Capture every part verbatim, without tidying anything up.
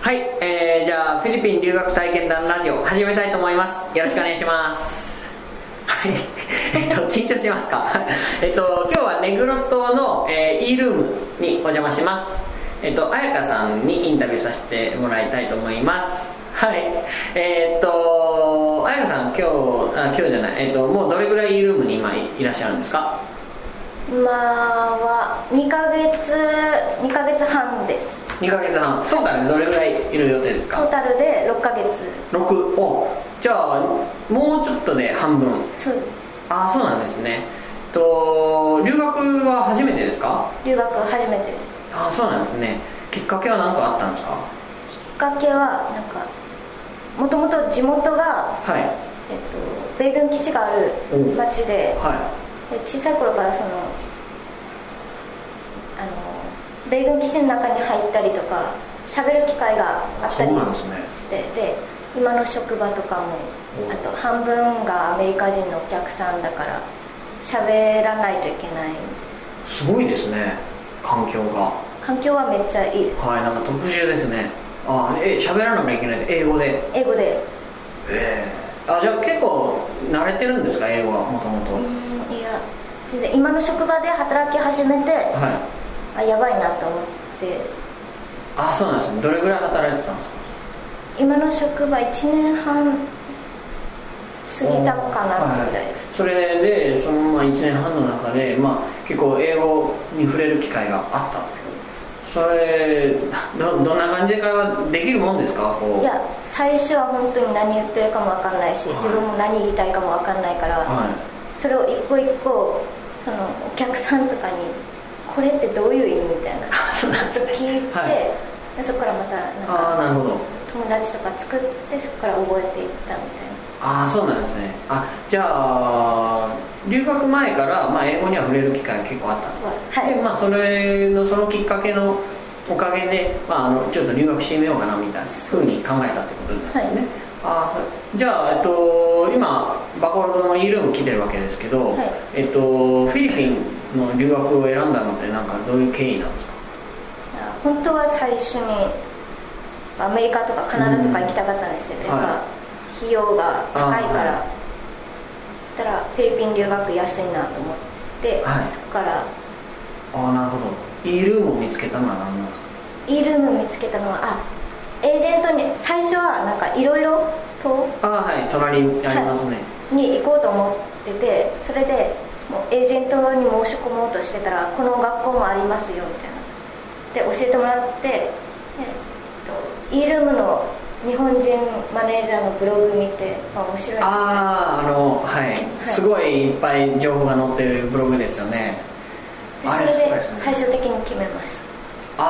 はい、えー、じゃあフィリピン留学体験談ラジオ始めたいと思います。よろしくお願いします。はいえっと緊張してますかえっと今日はネグロス島の、えー、E ルームにお邪魔します。えっと彩香さんにインタビューさせてもらいたいと思います。はいえー、っと彩香さん今日あ今日じゃないえー、っともうどれぐらい E ルームに今 い, いらっしゃるんですか？ 今はにかげつにかげつはんです。 にかげつはん。トータルでどれぐらいいる予定ですか？ トータルでろっかげつ。 ろく。お、じゃあもうちょっとで半分。 そうです。 あ、そうなんですね。と留学は初めてですか？ 留学初めてです。 あ、そうなんですね。きっかけは何かあったんですか？ きっかけはなんかもともと地元が、 はいえっと、米軍基地がある町で、 はい、 で小さい頃からそのあの米軍基地の中に入ったりとか喋る機会があったりして、で今の職場とかもあと半分がアメリカ人のお客さんだから喋らないといけないんです。 すごいですね、環境が。 環境はめっちゃいいです。 はい、なんか特殊ですね。あ、え、喋らなきゃいけないって英語で？ 英語で。 えー、あ、じゃあ結構慣れてるんですか、英語はもともと？ いや全然今の職場で働き始めて、はい、あやばいなと思って。 あ、そうなんですね。どれぐらい働いてたんですか？ 今の職場いちねんはん過ぎたかなぐらいです、はい、 それでそのままいちねんはんの中で、まあ、結構英語に触れる機会があったんですけど、それ ど, どんな感じで会話できるもんですか？こう、 いや最初は本当に何言ってるかも分かんないし、はい、自分も何言いたいかも分かんないから、はい、それを一個一個そのお客さんとかにこれってどういう意味みたいなそうなんですね、 聞いて、はい、でそこからまたなんかあ、なるほど、 友達とか作ってそこから覚えていったみたいな。 ああ、そうなんですね。あ、じゃあ留学前から、まあ、英語には触れる機会が結構あったと、はい、で、まあ、それのそのきっかけのおかげで、まあ、あのちょっと留学してみようかなみたいなふうに考えたってことなんですね、はい、あ、じゃあ、えっと、今バコロドの E ルーム来てるわけですけど、はい、えっと、フィリピンの留学を選んだのってなんかどういう経緯なんですか？ 本当は最初にアメリカとかカナダとか行きたかったんですけど、うん、やっぱ費用が高いから、はい、そしたらフィリピン留学安いなと思って、はい、そこから。 あ、なるほど。 E ルームを見つけたのは何なんですか？ E ルームを見つけたのは、あ、エージェントに最初はなんかいろいろと、 あ、はい、隣にありますね、 はい、に行こうと思ってて、それでもうエージェントに申し込もうとしてたらこの学校もありますよみたいなで教えてもらって、えっと、E ルームの日本人マネージャーのブログ見て、あ、面白い、 ああ、あの、はい、はい、すごいいっぱい情報が載ってるブログですよね。 でそれで最終的に決めました。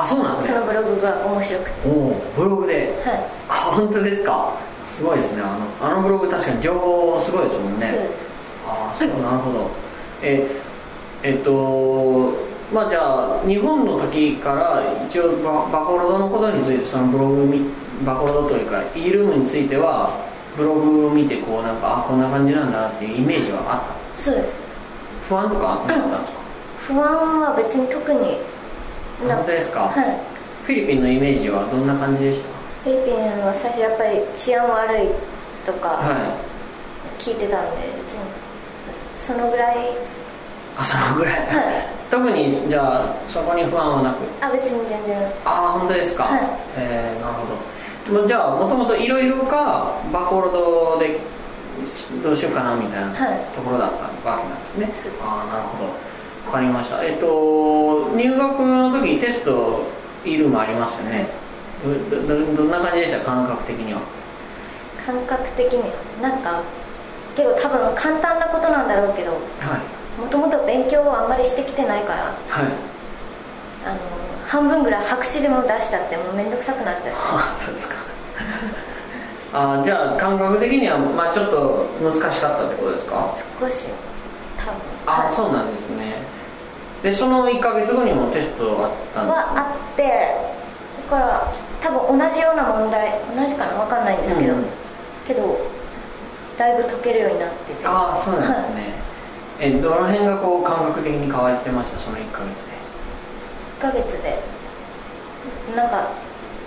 あ、そうなんですね。 そのブログが面白くて。 おお、ブログで、 はい、 あ、本当ですか？すごいですね。あの、あのブログ確かに情報すごいですもんね。 そうです。 あ、そう、なるほど。ええっとまあ、じゃあ日本の時から一応 バ, バコロドのことについてそのブログバコロドというか E ルームについてはブログを見てこうなんか、あ、こんな感じなんだなっていうイメージはあった？ そうです。 不安とかなかったんですか？ 不安は別に特に。 本当ですか？ はい。 フィリピンのイメージはどんな感じでした？ フィリピンは最初やっぱり治安悪いとか聞いてたんで、はい、そのぐらいです。 あ、そのぐらい、はい、特にじゃあそこに不安はなく？ あ、別に全然。 あ、本当ですか？はい、えー、なるほど。じゃあもともといろいろかバコロドでどうしようかなみたいなところだったわけなんですね、はい、そうです。あ、なるほど、分かりました。えっと入学の時テスト E ルームありますよね、はい、ど, ど, どんな感じでした？感覚的には。 感覚的にはなんか結構多分簡単なことなんだろうけど、はい、もともと勉強をあんまりしてきてないから、はい、あの半分ぐらい白紙でも出しちゃってもうめんどくさくなっちゃって。 あ、そうですかあ、じゃあ感覚的には、まあ、ちょっと難しかったってことですか？ 少し多分。 あ、 はい、 そうなんですね。でそのいっかげつごにもテストあったんですか？ はあって、だから多分同じような問題、同じかな、分かんないんですけど、うん、けどだいぶ解けるようになってて。 ああ、そうなんですね、はい、えどの辺がこう感覚的に変わってました？そのいっかげつで。 いっかげつでなんか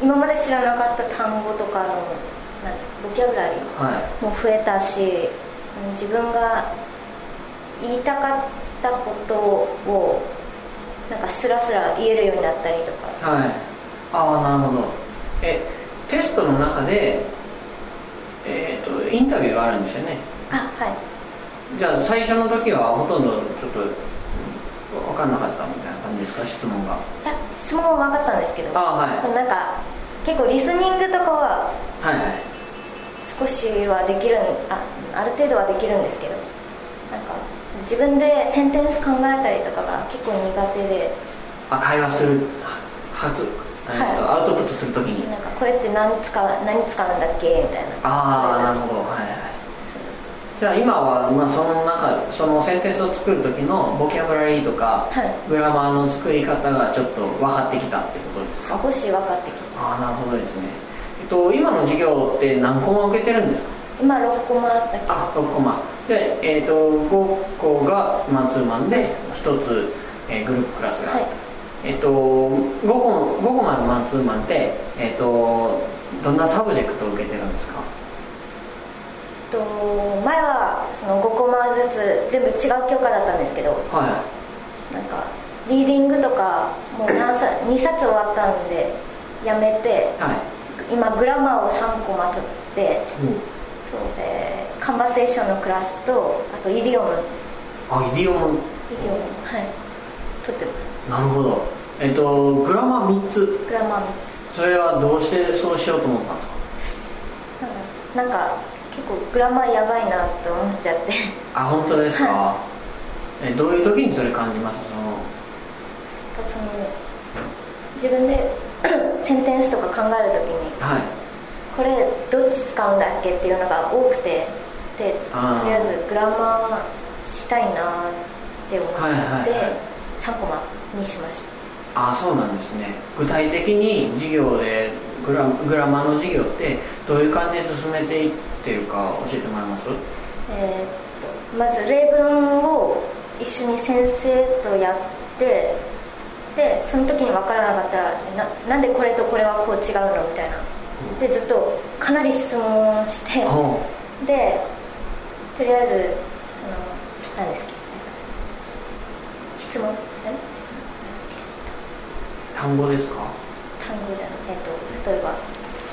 今まで知らなかった単語とかのなボキャブラリーも増えたし、はい、自分が言いたかったことをなんかスラスラ言えるようになったりとか。 はい。ああ、なるほど。えテストの中で、えー、とインタビューがあるんですよね。 あ、はい。 じゃあ最初の時はほとんどちょっと分かんなかったみたいな感じですか、質問が。 いや、質問は分かったんですけど、 あ、はい、 なんか結構リスニングとかは少しはできる、あ, ある程度はできるんですけど、なんか自分でセンテンス考えたりとかが結構苦手で。 あ、会話する発、はい、アウトプットするときになんかこれって何使う何使うんだっけみたいな。 ああ、なるほど。はいはい。じゃあ今は、まあ、その中そのセンテンスを作る時のボキャブラリーとか、はい、グラマーの作り方がちょっと分かってきたってことですか。 少し分かってきた。 ああ、なるほどですね。えっと今の授業って何コマ受けてるんですか。 今ろっコマだけ。 あ、ろっコマで、えー、とごこがマンツーマンでひとつ、えー、グループクラスがある、はい、えっとごこ、ごこまでマンツーマンで、えっとどんなサブジェクトを受けてるんですか。 と前はそのごコマずつ全部違う教科だったんですけど、はい、なんかリーディングとかもう何さにさつ終わったんでやめて、はい、今グラマーをさんコマ取って、うん、とえー、カンバセーションのクラスとあとイディオム。 あ、イディオム。 イディオム、はい、取ってます。 なるほど。えっとグラマーみっつ。 グラマーみっつ。 それはどうしてそうしようと思ったんですか。 なんか結構グラマーやばいなって思っちゃって。 あ、本当ですか。はい、えどういう時にそれ感じます。そのその自分でセンテンスとか考える時に、はい、これどっち使うんだっけっていうのが多くて、でとりあえずグラマーしたいなって思って、はいはいはい、さんコマにしました。 あ、そうなんですね。具体的に授業でグ ラ, グラマーの授業ってどういう感じで進めていってるか教えてもらえます。 えー、っとまず例文を一緒に先生とやって、でその時に分からなかったら な, なんでこれとこれはこう違うのみたいなでずっとかなり質問して、うん、でとりあえずその何ですか質問え質問単語ですか。 単語じゃない、えっと例えば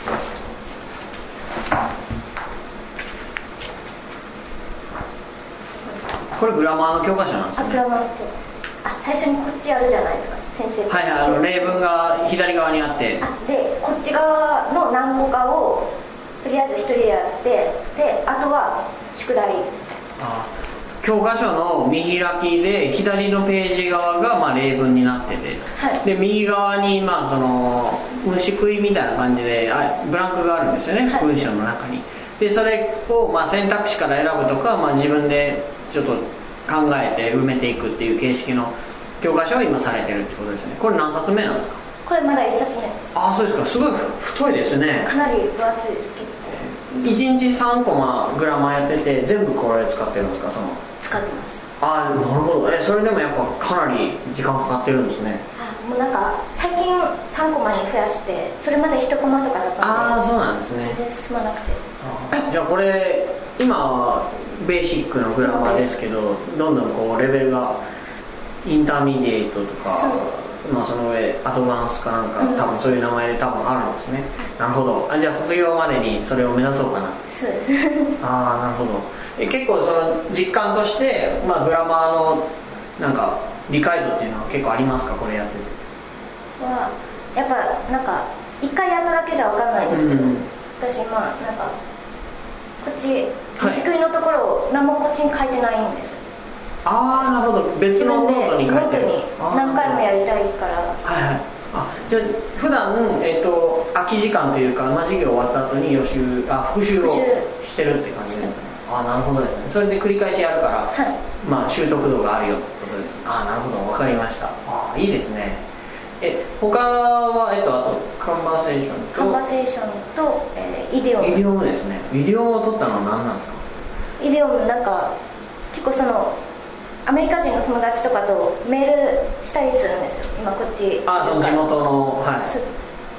これグラマーの教科書なんですね。 あ、グラマーの教科書。あ、最初にこっちあるじゃないですか、先生。 はいはい、あの例文が左側にあって、 あでこっち側の何個かをとりあえず一人でやって、であとは宿題。 あ、教科書の見開きで左のページ側がまあ例文になってて、はい、で右側にまあその虫食いみたいな感じであブランクがあるんですよね、はい、文章の中に。でそれをまあ選択肢から選ぶとか、まあ、自分でちょっと考えて埋めていくっていう形式の教科書を今されてるってことですね。これ何冊目なんですか。 これまだいっさつめです。 ああ、そうですか。すごい太いですね。 かなり分厚いです。結構いちにちさんコマグラマーやってて全部これ使ってるんですか。その使ってます。 ああ、なるほど。えそれでもやっぱかなり時間かかってるんですね。 あ、もうなんか最近さんコマに増やして、それまでいちコマとかだったんで。 ああ、そうなんですね。 全然進まなくて。 あ、じゃあこれ今はベーシックのグラマーですけど、どんどんこうレベルがインターミディエイトとか、まあ、その上アドバンスかなんか、うん、多分そういう名前で多分あるんですね。なるほど。あ、じゃあ卒業までにそれを目指そうかな。 そうですああ、なるほど。え結構その実感として、まあ、グラマーのなんか理解度っていうのは結構ありますか。これやっててはやっぱなんか一回やっただけじゃ分かんないんですけど、うん、私今なんかこっち虫食いのところを何もこっちに書いてないんです。 ああ、なるほど。別のノートに書いてる。 ノートに何回もやりたいから。 はいはい。あ、じゃあ普段、えー、と空き時間というか、まあ、授業終わった後に予習あ復習をしてるって感じですね。あ、なるほどですね。それで繰り返しやるから、はい、まあ、習得度があるよってことですね。あ、なるほど、分かりました。あ、いいですね。え他は、えっと、あとカンバセーションとカンバセーションと、えー、イディオム。 イディオムですね。イディオムを取ったのは何なんですか。 イディオムなんか結構そのアメリカ人の友達とかとメールしたりするんですよ。今こっちあ、その地元の、は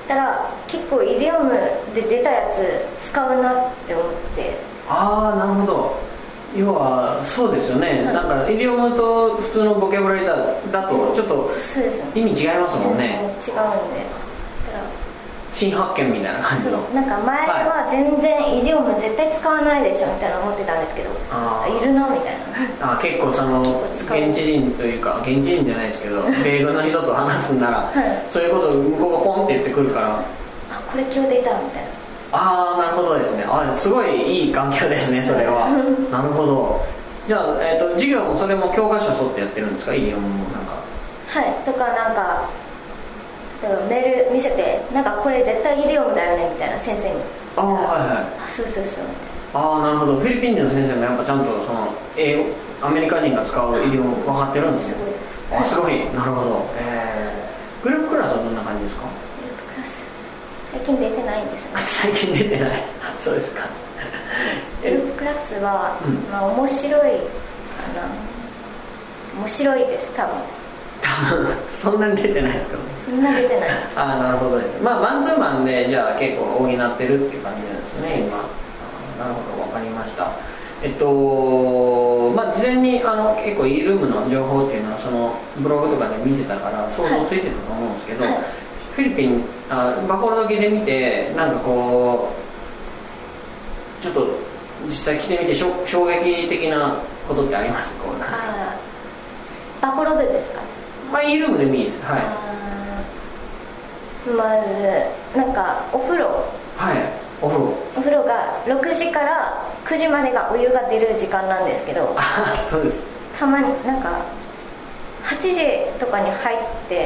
たら結構イディオムで出たやつ使うなって思って。 ああなるほど。要はそうですよね、はい、なんかイディオムと普通のボキャブラリー だ, だとちょっと意味違いますもんね。 全然違うんで、 新発見みたいな感じの。 なんか前は全然イディオム絶対使わないでしょみたいな思ってたんですけど、あいるなみたいな。あ結構その現地人というか、現地人じゃないですけど米軍の人と話すんなら、はい、そういうことを向こうがポンって言ってくるから、 あこれ今日出たみたいな。 ああなるほどですね。あすごいいい環境ですねそれは。なるほど。じゃあ、えーと、授業もそれも教科書沿ってやってるんですか、イディオムもなんか。 はいとかなんかメール見せて、なんかこれ絶対イディオムだよねみたいな先生に。 ああはいはい。 あそうそうそうみたいな。ああなるほど。フィリピン人の先生もやっぱちゃんとその英語アメリカ人が使うイディオム分かってるんですね。 すごいです。 あすごい。なるほど。えー、グループクラスはどんな感じですか。 グループクラス最近出てないんですね。 最近出てない。そうですか。 グループクラスは、うん、まあ面白いかな。面白いです多分。 多分そんなに出てないですかね。 そんな出てないです。 ああなるほどです。まあマンツーマンでじゃあ結構補ってるっていう感じなんですね今。なるほど分かりました。えっとまあ事前にあの結構 e ルームの情報っていうのはそのブログとかで見てたから想像ついてたと思うんですけど、はいはい、フィリピンあバフォロ時で見てなんかこうちょっと実際来てみて衝撃的なことってありますか。こうなんかあバフォロでですか。 まあ e ルームでもいいです。はい。 まずなんかお風呂。 はい。お風呂。 お風呂がろくじからくじまでがお湯が出る時間なんですけど。 あそうです。 たまになんかはちじとかに入って、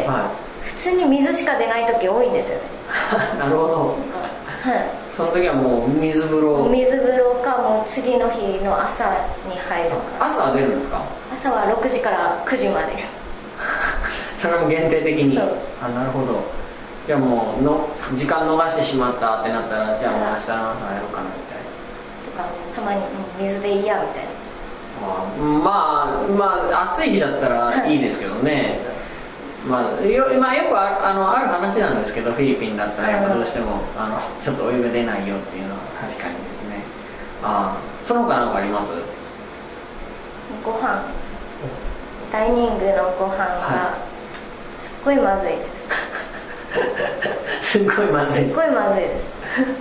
はい、普通に水しか出ない時多いんですよね。 なるほど。はい。その時はもう水風呂。 水風呂かもう次の日の朝に入るか。 朝は出るんですか。 朝はろくじからくじまで。 それも限定的に。あなるほど。じゃあもうの時間逃してしまったってなったらじゃあもう明日の朝入ろうかなみたいなとか、たまに水でいいやみたいな。 まあまあ暑い日だったらいいですけどね。まあ、よ, まあ、よく あ, あ, のある話なんですけどフィリピンだったらやっぱどうしてもあのちょっとお湯が出ないよっていうのは確かにですね。あその他何かあります。 ご飯ダイニングのご飯がすっごいまずいです。 すっごいまずいです。 すっごいまずいです。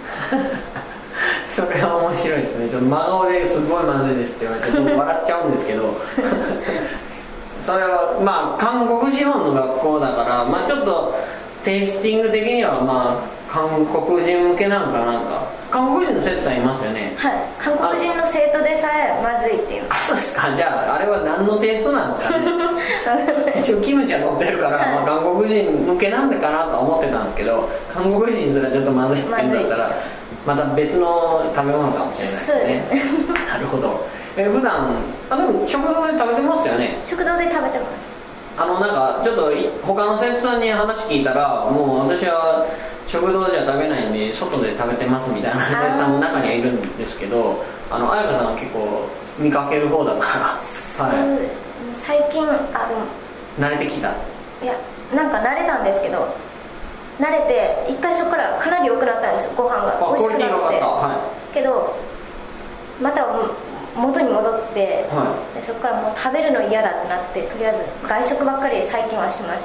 それは面白いですね。ちょっと真顔ですごいまずいですって言われて僕笑っちゃうんですけどそれはまあ韓国資本の学校だから、まあ、ちょっとテイスティング的にはまあ韓国人向けなんかなんか韓国人の生徒さんいますよね。 はい韓国人の生徒でさえまずいっていう。 あそうですか。じゃああれは何のテイストなんですかね一応キムチは乗ってるから、はいまあ、韓国人向けなんだかなとは思ってたんですけど韓国人すらちょっとまずいって言うんだったらまた別の食べ物かもしれないですね。 そうですねなるほど。え普段あでも食堂で食べてますよね。 食堂で食べてます。 あのなんかちょっと他の生徒さんに話聞いたらもう私は食堂じゃ食べないんで外で食べてますみたいな生徒さんも中にはいるんですけど、あの彩香さんは結構見かける方だからそうです、ねはい、最近あでも慣れてきた。 いやなんか慣れたんですけど慣れて一回そこからかなり良くなったんですよ。ご飯が美味しくなって、はい、けどまた元に戻って、はい、でそこからもう食べるの嫌だってなってとりあえず外食ばっかり最近はしてました。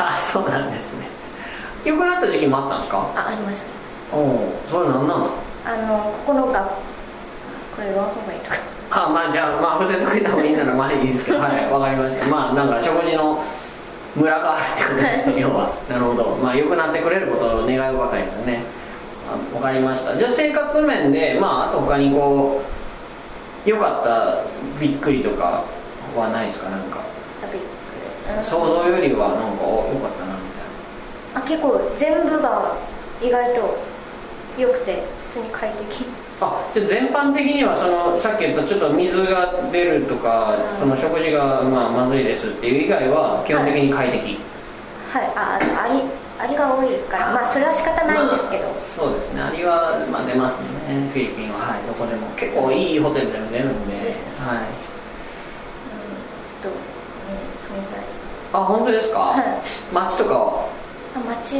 ああそうなんですね。良くなった時期もあったんですか。 あありました。 おおそれ何なんですか。 あのここのがこれ言わん方がいいとかあまあじゃあまあ伏せといた方がいいならまあいいですけどはいわかりました。まあなんか食事のムラがあるってことですね要は。なるほど。まあ良くなってくれることを願うばかりですね。わかりました。じゃあ生活面でまああと他にこう良かったびっくりとかはないですか。なんかびっくり、うん、 想像よりはなんか良かったなみたいな。 あ結構全部が意外と良くて普通に快適。 あじゃあ全般的にはそのさっき言ったちょっと水が出るとか、うん、その食事がまあまずいですっていう以外は基本的に快適。 はい、はい、あアリアリが多いからまあそれは仕方ないんですけど、まあ、 そうですねアリはまあ出ますねフィリピンは。はいどこでも結構いいホテルでも出るんでですね。 はいうんとうんそのぐらい。 あ本当ですか。 はい街とかはあ街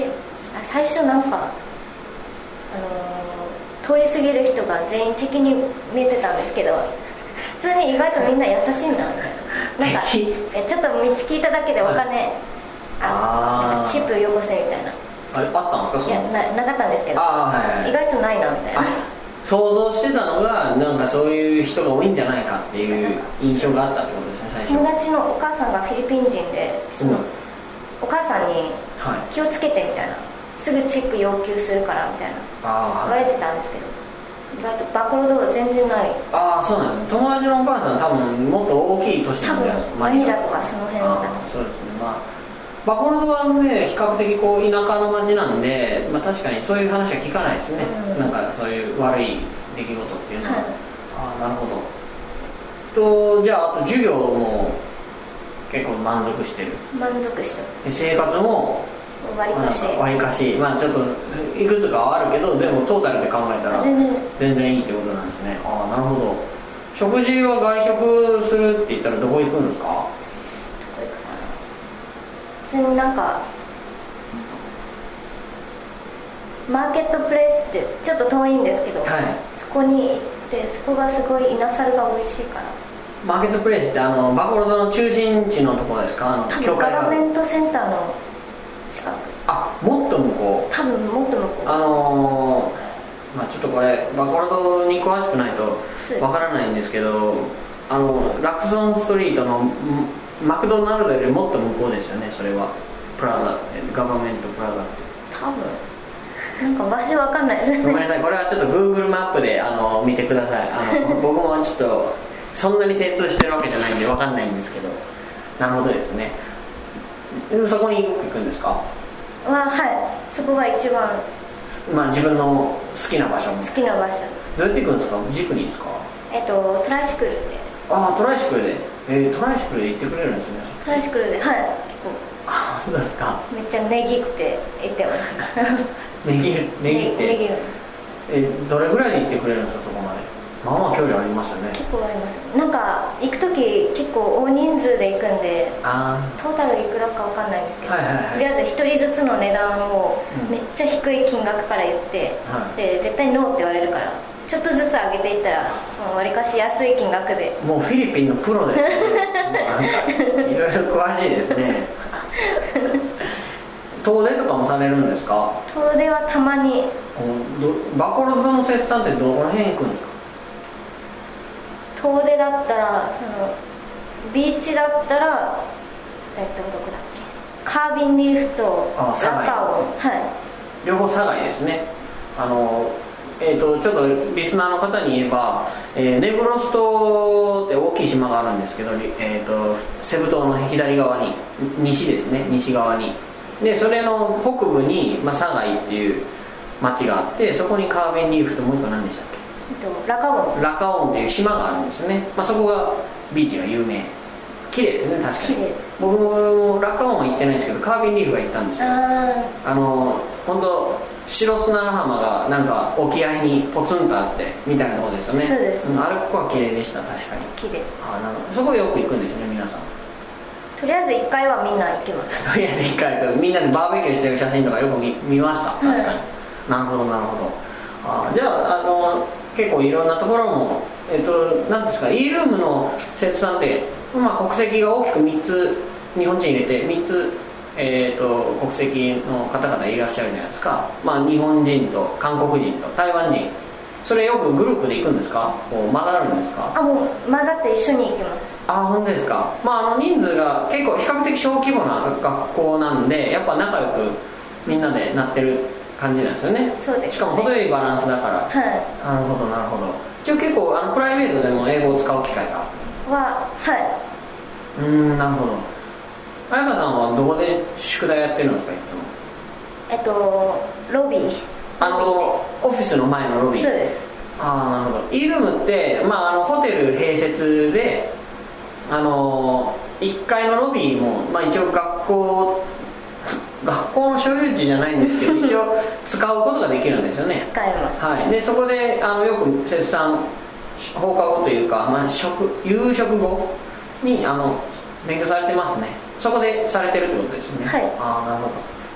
あ最初なんか、あのー、通り過ぎる人が全員敵に見えてたんですけど、普通に意外とみんな優しいなみたいな、なんかえちょっと道聞いただけでお金、はい、あなんかチップよこせみたいな、 あれあったんですか？ いや な, なかったんですけど、 あ、はいはい、 意外とないなみたいな。 想像してたのがなんかそういう人が多いんじゃないかっていう印象があったってことですね、最初。 友達のお母さんがフィリピン人で、その、うん、お母さんに気をつけてみたいな、はい、すぐチップ要求するからみたいな言われてたんですけど、だってバコロド全然ない。 ああ、そうなんですね。友達のお母さんは多分もっと大きい都市なんで、 多分マニラとかその辺だと。 そうですね。まあバコロドはね、比較的こう田舎の町なんで、まあ、確かにそういう話は聞かないですね、うん、なんかそういう悪い出来事っていうのは、はい、ああなるほど。とじゃあ、あと授業も結構満足してる？ 満足してます。 生活も割かし割かし、まあちょっといくつかはあるけど、でもトータルで考えたら全然全然いいってことなんですね。ああなるほど。食事は外食するって言ったらどこ行くんですか？ 普通になんかマーケットプレイスってちょっと遠いんですけど、はい、そこに行って、そこがすごい稲サルが美味しいから。 マーケットプレイスってあのバコロドの中心地のところですか？あの多分ガバメントセンターの近く。 あ、もっと向こう。 多分もっと向こう。 あのー、まあちょっとこれバコロドに詳しくないとわからないんですけど、あのラクソンストリートのマクドナルドよりもっと向こうですよね、それは。プラザ、ガバメントプラザって。 多分なんか場所わかんないですね。 ごめんなさい、これはちょっと Google マップであの見てください。あの僕もちょっとそんなに精通してるわけじゃないんでわかんないんですけど。なるほどですね。そこによく行くんですか？ ははい、そこが一番、 まあ自分の好きな場所。 好きな場所。 どうやって行くんですか？ジープニーですか？ えっとトライシクルで。 ああ、トライシクルで、えー、トライシクルで行ってくれるんですね。 トライシクルで、はい、結構。 あ、そうですか。 めっちゃ値切って行ってます。 値切る、値切って。 値切る。 え、どれぐらいで行ってくれるんですか、そこまで。まあまあ距離ありますよね。 結構あります。なんか行く時結構大人数で行くんで、あトータルいくらかわかんないんですけど、はいはいはい、とりあえず一人ずつの値段をめっちゃ低い金額から言って、うん、で絶対ノーって言われるから。ちょっとずつ上げていったらわりかし安い金額で。 もうフィリピンのプロですね。なんかいろいろ詳しいですね。遠出とかもされるんですか？ 遠出はたまに。 バコロドの生産ってどこら辺行くんですか？ 遠出だったらそのビーチだったらえっとどこだっけ、カービンリーフとラカオン、はい、 両方サガイですね。あのえー、とちょっとリスナーの方に言えば、えー、ネグロス島って大きい島があるんですけど、えー、とセブ島の左側に、西ですね、西側に。でそれの北部に、まあ、サガイっていう町があって、そこにカービンリーフともう一個何でしたっけ、 えっと、ラカオンラカオンっていう島があるんですよね、まあ、そこがビーチが有名。綺麗ですね、確かに。僕もラカオンは行ってないんですけど、カービンリーフは行ったんですよ。あの本当白砂浜がなんか沖合にポツンとあってみたいなところですよね。 そうです、 うん、あれここは綺麗でした。確かに綺麗です。 あなるほど、そこよく行くんですね、皆さん。 とりあえずいっかいはみんな行きます。 とりあえずいっかいみんなでバーベキューしてる写真とかよく 見, 見ました。確かに、はい、なるほどなるほど。あじゃあ、あの結構いろんなところも、えっと何ですか、 E ルームの生徒さんって、まあ、国籍が大きくみっつ、日本人入れてみっつ、えー、と国籍の方々いらっしゃるじゃないですか。まあ、日本人と韓国人と台湾人、それよくグループで行くんですか？こう混ざるんですか？ あ、もう混ざって一緒に行きます。 あ、本当ですか。まあ、あの人数が結構比較的小規模な学校なんで、やっぱ仲良くみんなでなってる感じなんですよね。 そうですね。 しかも程よいバランスだから。はい。なるほどなるほど。一応結構あのプライベートでも英語を使う機会がは、はい。 うーん、なるほど。彩香さんはどこで宿題やってるんですか、いつも？ えっとロビー、 あのオフィスの前のロビー。 そうです。 ああ、なるほど。E ルームって、まあ、あのホテル併設で、あのいっかいのロビーも、まあ、一応学校学校の所有地じゃないんですけど一応使うことができるんですよね。 使えます、 はい、でそこであのよく生徒さん放課後というか、まあ、食夕食後にあの勉強されてますね。そこでされてるってことですよね。 はい。 ああ、なるほど。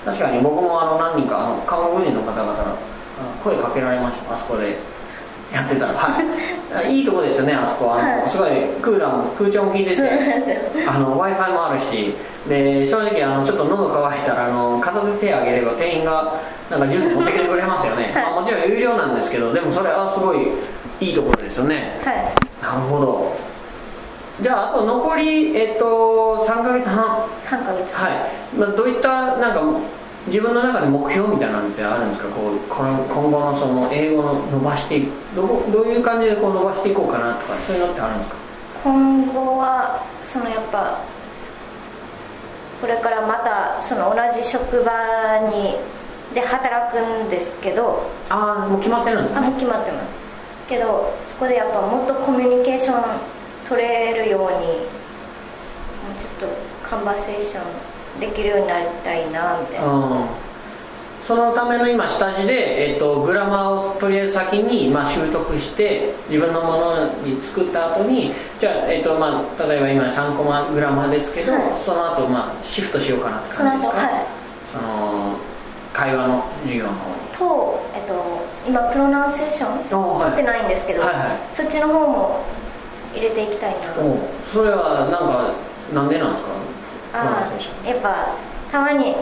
確かに僕もあの何人かあの韓国人の方々から声かけられました。あそこでやってたら、はい、いいとこですよね、あそこ。あの、はい、すごいクーラーも空調も効いてて、あの Wi-Fi もあるし、で正直あのちょっと喉乾いたらあの片手手挙げれば店員がなんかジュース持ってきてくれますよね。まあ、もちろん有料なんですけど、でもそれはすごいいいところですよね。 はい、 なるほど。じゃああと残り、えっと、さんかげつはん。 さんかげつはい、まあ、どういったなんか自分の中で目標みたいなのってあるんですか？こうこの今後のその英語の伸ばしていく、どうどういう感じでこう伸ばしていこうかなとか、そういうのってあるんですか？ 今後はそのやっぱこれからまたその同じ職場にで働くんですけど。 ああ、もう決まってるんですね。 あ、もう決まってますけど、そこでやっぱもっとコミュニケーション取れるように、もうちょっとカンバセーションできるようになりたいなみたいな、うん、 そのための今下地で、えー、とグラマーをとりあえず先に、まあ、習得して自分のものに作った後に、じゃあ、えーとまあ、例えば今さんコマグラマーですけど、はい、その後、まあシフトしようかなって感じですか？ その後、はい、 その会話の授業の方にと、えっと、今プロナンセーション取ってないんですけど、はいはいはい、そっちの方も入れていきたいな。 それはなんかなんでなんですか？ ああ、やっぱたまに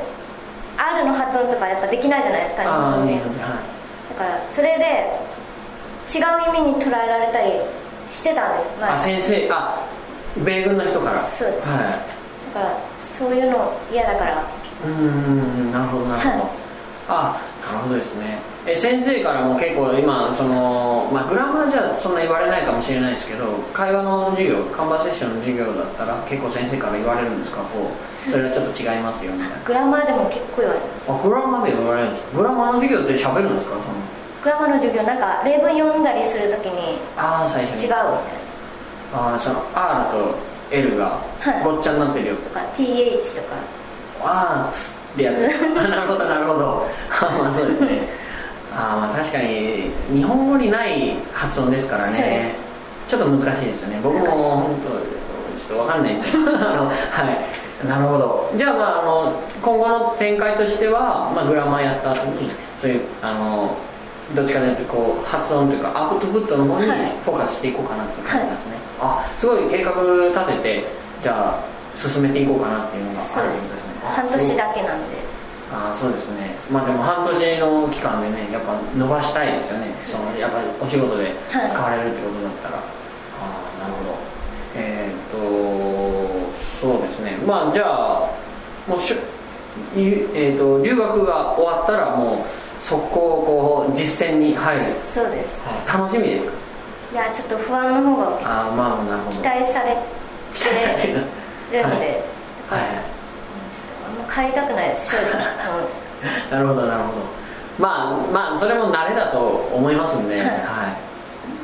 R の発音とかやっぱできないじゃないですか、日本人。だからそれで違う意味に捉えられたりしてたんです。 あ、先生、あ、米軍の人から。 そうです、 はい、 だからそういうの嫌だから。 うーん、なるほどなるほど、はい、あ、なるほどですね。え、先生からも結構今その、まあ、グラマーじゃそんな言われないかもしれないですけど、会話の授業、カンバセーションの授業だったら結構先生から言われるんですか？こうそれはちょっと違いますよみたいな。 グラマーでも結構言われます。 あ、グラマーで言われるんですか？グラマーの授業って喋るんですか？そのグラマーの授業、なんか例文読んだりするときにあ、最初に違うみたいな。あ、その R と L がごっちゃになってるよ、はい、 とか ティーエイチ とか、 ああってやつあ、なるほどなるほどまあそうですねあ、まあ確かに日本語にない発音ですからね、ちょっと難しいですよね。僕も本当ちょっと分かんないんですけどあの、はい、なるほど。じゃあ、まあ、あの今後の展開としては、まあ、グラマーやった後にそういうあのどっちかというとこう発音というかアウトプットの方にフォーカスしていこうかなっていう感じなんですね、はい、あ、すごい計画立ててじゃあ進めていこうかなっていうのがあるんですね。 半年だけなんで。 ああ、そうですね。まあでも半年の期間でね、やっぱ伸ばしたいですよね。そのやっぱりお仕事で使われるってことだったら、はい、ああ、なるほど。えー、っとそうですね。まあじゃあもうしゅ、えー、っと留学が終わったらもう速攻こう実践に入る。 そうです。 楽しみですか？ いや、ちょっと不安の方が大きいです。 ああ、まあなるほど。 期待されてるんで、はい、はい帰りたくないです、正直なるほどなるほど。まあまあそれも慣れだと思いますんで、はい、はい、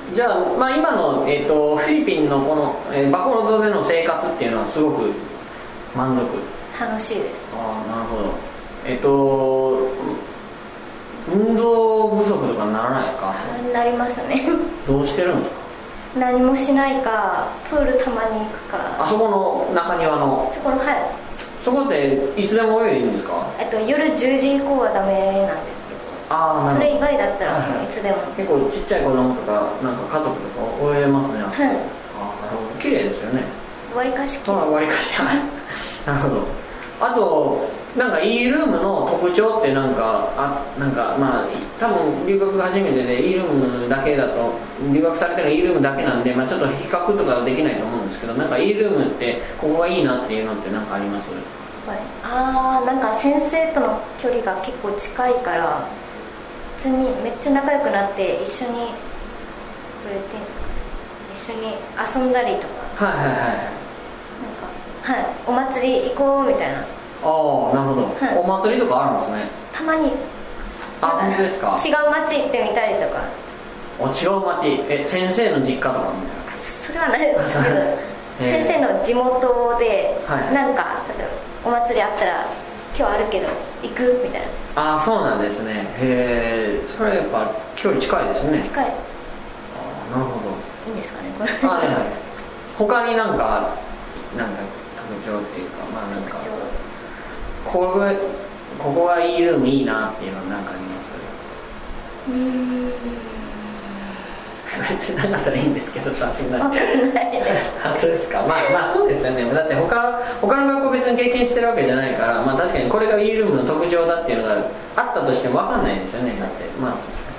じゃあ、まあ、今の、えー、とフィリピンのこの、えー、バコロ島での生活っていうのはすごく満足？ 楽しいです。 ああ、なるほど。えっ、ー、と運動不足とかにならないですか？ なりますねどうしてるんですか？ 何もしないか、プールたまに行くか。 あそこの中庭のそこの、はい、 そこっていつでも泳いでいいんですか？ えっと、夜じゅうじ以降はダメなんですけど、 あ、なるほど。 それ以外だったらいつでも、はい、 結構ちっちゃい子供とかなんか家族とか泳いでますね。はい、あ、なるほど。綺麗ですよね。 わりかし綺麗。 わりかしなるほど。あとなんか E ルームの特徴ってなんかあ、なんかまあ多分留学初めてで E ルームだけだと、留学されてる E ルームだけなんで、まあ、ちょっと比較とかできないと思うんですけど、なんか E ルームってここがいいなっていうのってなんかあります？ はい、ああ、なんか先生との距離が結構近いから普通にめっちゃ仲良くなって一緒にこれっていうんですか、一緒に遊んだりとか、 はいはいはい、 なんか、はい、お祭り行こうみたいな。 ああ、なるほど、はい、お祭りとかあるんですね。 たまに。 あ、本当ですか？ 違う町行ってみたりとか。 お、違う町、え、先生の実家とかみたいな。 あ、 そ, それはないですけど先生の地元で、はい、なんか例えばお祭りあったら今日あるけど行くみたいな。 あ、そうなんですね。へえ、それはやっぱ距離近いですね。 近いです。 あ、なるほど。 いいんですかね、これ。 はいはい。他になんかなんか特徴っていうか、まあなんかこれここが E ルームいいなっていうのは何かあります？ うーん別になかったらいいんですけどさ、そんなに分かんないあ、そうですか。まあまあそうですよね。だって他他の学校別に経験してるわけじゃないから、まあ確かにこれが E ルームの特徴だっていうのがあったとしても分かんないですよね。だってまあ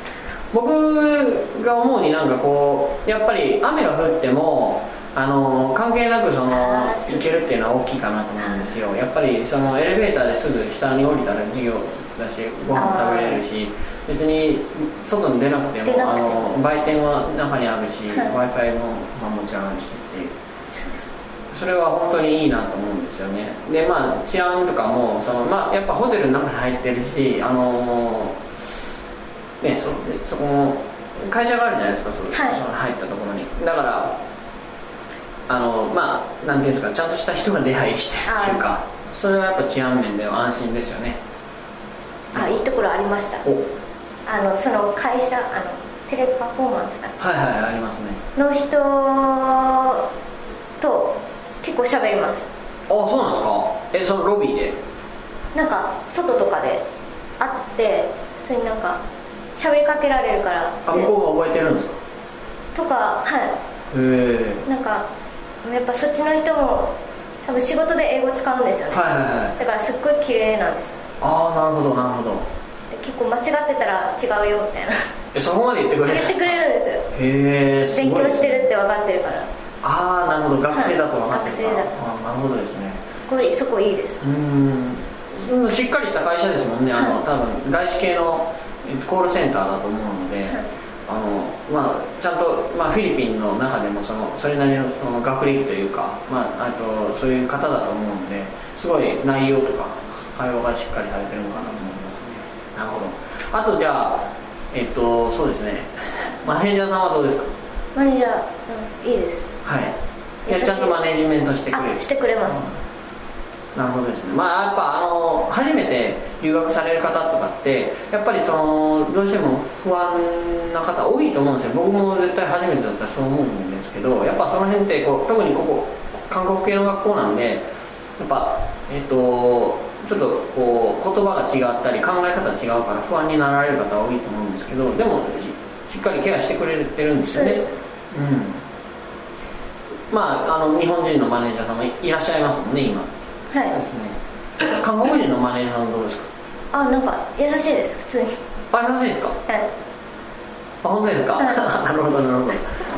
僕が思うになんかこうやっぱり雨が降ってもあの関係なくその行けるっていうのは大きいかなと思うんですよ。やっぱりそのエレベーターですぐ下に降りたら授業だしご飯食べれるし、別に外に出なくてもあの売店は中にあるし、はい、w i f i も、まあ、もちろんあるしっていう、それは本当にいいなと思うんですよね。でまあ治安とかもその、まあ、やっぱホテルの中に入ってるし、あのね、そ, そこも会社があるじゃないですか、そ, はい、その入ったところに。だからあのまあなんていうんですか、ちゃんとした人が出入りしてるっていうか、それはやっぱ治安面では安心ですよね。 あ、いいところありました。あのその会社、あのテレパフォーマンスだっけ、 はいはい、ありますねの人と結構喋ります。 あ、そうなんですか。え、そのロビーでなんか外とかで会って普通になんか喋りかけられるから。 あ、向こうが覚えてるんですかとか、はい。 へえ。 なんかやっぱそっちの人も多分仕事で英語使うんですよね。 はいはいはい。 だからすっごい綺麗なんですよ。 ああ、なるほどなるほど。 で結構間違ってたら違うよみたいな。 え、そこまで言ってくれる？ 言ってくれるんですよ。 へえ、すごい。 勉強してるって分かってるから。 ああ、なるほど。学生だと分かってるから。 はい、学生だ。 ああ、なるほどですね。 すごい、そこいいです。 うーん、しっかりした会社ですもんね。あの、はい、多分外資系のコールセンターだと思うので、はい、あのまあ、ちゃんと、まあ、フィリピンの中でもそのそれなりのその学歴というか、まあ、あとそういう方だと思うので、すごい内容とか会話がしっかりされてるのかなと思いますね。なるほど。あとじゃあ、えっとそうですね、マネージャーさんはどうですか？ マネージャー、うん、いいです。 はい。いや、ちゃんとマネジメントしてくれる？ してくれます、 うん、なるほどですね。まあやっぱあの初めて留学される方とかってやっぱりそのどうしても不安な方多いと思うんですよ。僕も絶対初めてだったらそう思うんですけど、やっぱその辺ってこう特にここ韓国系の学校なんで、やっぱえっとちょっとこう言葉が違ったり考え方が違うから不安になられる方多いと思うんですけど、でも し, しっかりケアしてくれてるんですよね。うん。まああの日本人のマネージャーさんもいらっしゃいますもんね今。 はい。 ですね。韓国人のマネージャーさんはどうですか？ あ、なんか優しいです、普通に。 あ、優しいですか？ はい。 あ、本当ですか？ はい、 なるほどなるほど。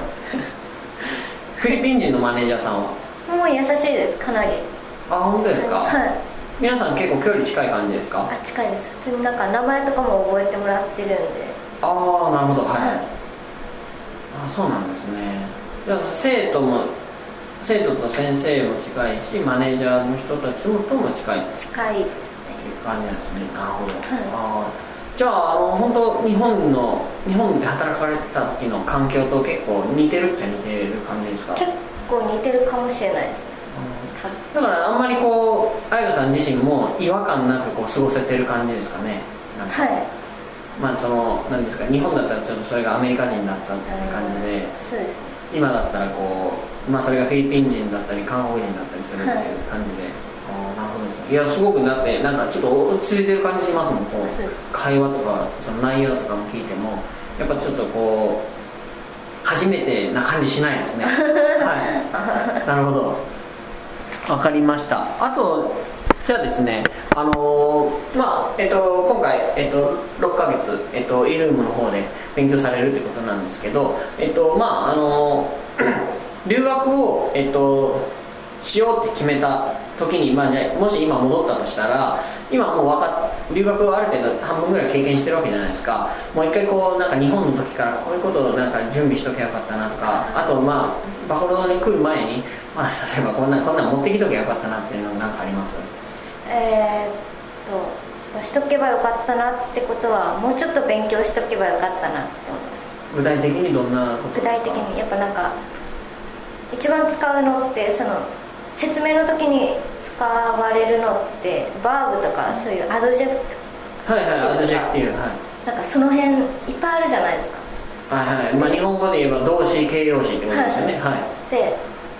フィリピン人のマネージャーさんはもう優しいです、かなり。 あ、本当ですか？ はい。 皆さん結構距離近い感じですか？ あ、近いです。普通になんか名前とかも覚えてもらってるんで。 ああ、なるほど。はい、はい、 あ、 そうなんですね。じゃあ生徒も生徒と先生も近いし、マネージャーの人たちもとも近い近いですね。 いう感じなんですね。なるほど。 はい、 あ、じゃあ、あの本当日本の日本で働かれてた時の環境と結構似てるっちゃ似てる感じですか？ 結構似てるかもしれないですね。 だからあんまりこう彩香さん自身も違和感なくこう過ごせてる感じですかね。なんか、 はい。 まあその何ですか、日本だったらちょっとそれがアメリカ人だったって感じで、 そうですね。 今だったらこう、まあそれがフィリピン人だったり韓国人だったりするっていう感じで、はい、あ、なるほどですね。いや、すごくだってなんかちょっと落ち着いてる感じしますもん。こうそうです。 会話とかその内容とかも聞いてもやっぱちょっとこう初めてな感じしないですね。はい。なるほど。わかりました。あとじゃあですね、あのー、まあえっと今回えっとろっかげつえっと E ルームの方で勉強されるってことなんですけど、えっとまああのー、留学をえっとしようって決めた時に、まあ、じゃあもし今戻ったとしたら、今もう分かっ留学をある程度半分ぐらい経験してるわけじゃないですか。もう一回こうなんか日本の時からこういうことをなんか準備しときゃよかったなとか、あとまあバファローに来る前に、まあ、例えばこんなこんなん持ってきときゃよかったなっていうのなんかあります？ えー、っとしとけばよかったなってことは、もうちょっと勉強しとけばよかったなって思います。 具体的にどんなことですか？具体的にやっぱなんか一番使うのってその説明の時に使われるのってバーブとかそういうアドジェクト、 はいはい、アドジェクティブ、はい、 なんかその辺いっぱいあるじゃないですか。 はいはい、まあ、日本語で言えば動詞形容詞ってことですよね。はい、はい、 で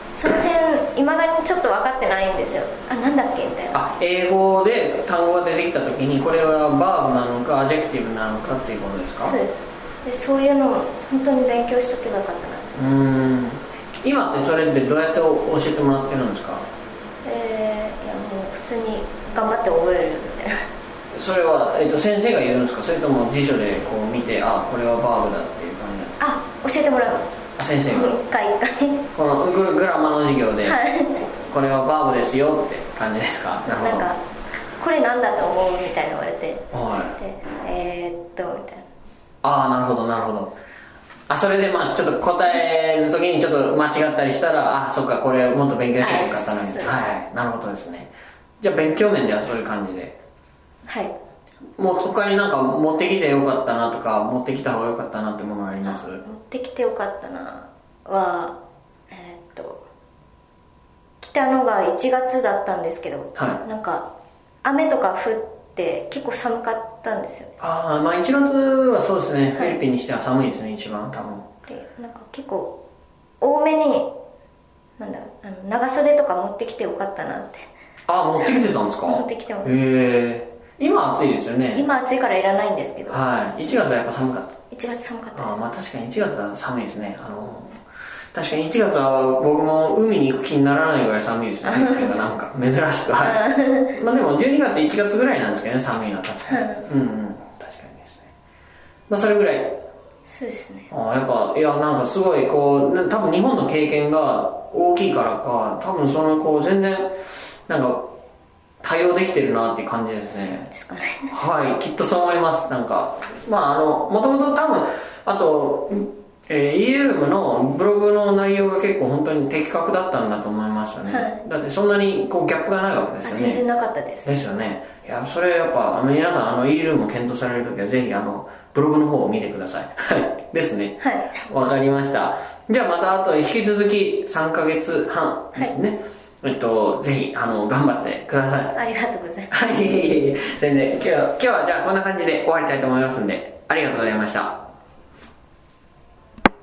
その辺いまだにちょっと分かってないんですよ。あ、なんだっけみたいな。 あ、英語で単語が出てきた時にこれはバーブなのかアジェクティブなのかっていうことですか？ そうです。でそういうのも本当に勉強しとけばよかったな。 うーん、今ってそれってどうやって教えてもらってるんですか？ えー、いやもう普通に頑張って覚えるみたいな。 それは、えー、と先生が言うんですか？それとも辞書でこう見て、あ、これはバーブだっていう感じなんですか？ あ、教えてもらいます。 あ、先生が一回一回このググラマの授業で、 はい、 これはバーブですよって感じですか？なるほど。 なんかこれなんだと思うみたいな言われて、 はい、 でえー、っとみたいな。 ああ、なるほどなるほど。あ、それでまあちょっと答える時にちょっと間違ったりしたら、あ、そっか、これもっと勉強してよかったのに、はい、はい、なるほどですね。じゃあ勉強面ではそういう感じで、 はい。 もう他になんか持ってきてよかったなとか持ってきた方がよかったなってものあります？ 持ってきてよかったなは、えー、っと来たのがいちがつだったんですけど、 はい、 なんか雨とか降って結構寒かったんですよね。 ああ、まあいちがつはそうですね、はい、フィリピンにしては寒いですね、一番多分。 でなんか結構多めになんだろう、あの長袖とか持ってきてよかったなって。 ああ、持ってきてたんですか？ 持ってきてます。 へえ。今暑いですよね。 今暑いからいらないんですけど、 はい、いちがつはやっぱ寒かった。 いちがつ寒かったです。 ああ、まあ確かにいちがつは寒いですね。あの確かにいちがつは僕も海に行く気にならないぐらい寒いですねっていうか、なんか珍しく、はい。まあでもじゅうにがついちがつぐらいなんですけどね、寒いのは確かに。うんうん、確かにですね。まあそれぐらい。 そうですね。 ああ、やっぱいや、なんかすごいこう多分日本の経験が大きいからか、多分そのこう全然なんか対応できてるなっていう感じですね。 ですかね。 はい、きっとそう思います。なんかまああのもともと多分あと、えー、イールームのブログの内容が結構本当に的確だったんだと思いますよね、はい、だってそんなにこうギャップがないわけですよね。 全然なかったです。 ですよね。いや、それやっぱあの皆さんあのイールームを検討されるときはぜひあのブログの方を見てください。はいですね。 はい、 わかりました。じゃあまたあと引き続きさんかげつはんですね、はい、えっと、ぜひあの頑張ってください。 ありがとうございます。 はい、全然今日、今日はじゃあこんな感じで終わりたいと思いますんで、ありがとうございました。